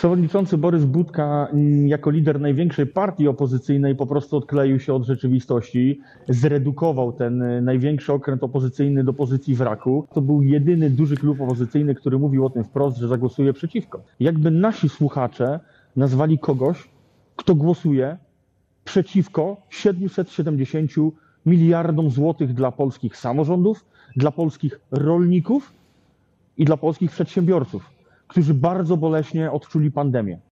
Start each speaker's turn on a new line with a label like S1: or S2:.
S1: Przewodniczący Borys Budka jako lider największej partii opozycyjnej po prostu odkleił się od rzeczywistości, zredukował ten największy okręt opozycyjny do pozycji wraku. To był jedyny duży klub opozycyjny, który mówił o tym wprost, że zagłosuje przeciwko. Jakby nasi słuchacze nazwali kogoś, kto głosuje przeciwko 770 miliardom złotych dla polskich samorządów, dla polskich rolników i dla polskich przedsiębiorców, którzy bardzo boleśnie odczuli pandemię.